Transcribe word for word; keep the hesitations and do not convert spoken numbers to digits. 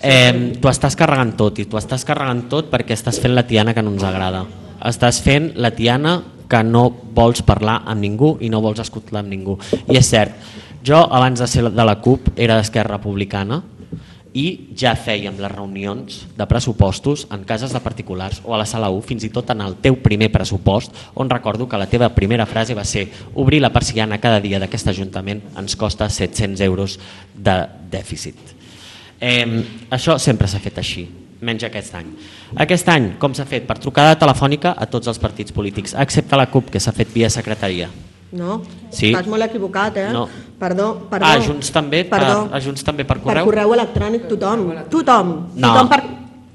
Eh, tu estàs carregant tot, i tu estàs carregant tot perquè estàs fent la tiana que no ens agrada. Estàs fent la tiana que no vols parlar amb ningú i no vols escoltar amb ningú. I és cert, jo abans de ser de la CUP era d'Esquerra Republicana i ja fèiem les reunions de pressupostos en cases de particulars o a la sala u, fins i tot en el teu primer pressupost, on recordo que la teva primera frase va ser: obrir la persiana cada dia d'aquest Ajuntament ens costa set-cents euros de dèficit. Eh, això sempre s'ha fet així, menys aquest any. Aquest any, com s'ha fet? Per trucada telefònica a tots els partits polítics, excepte la CUP, que s'ha fet via secretaria. No, sí. Estàs molt equivocat, eh? No. Perdó, perdó. Ah, a Junts també, perdó. Per, a Junts també per correu? Per correu electrònic tothom, tothom. No. tothom per...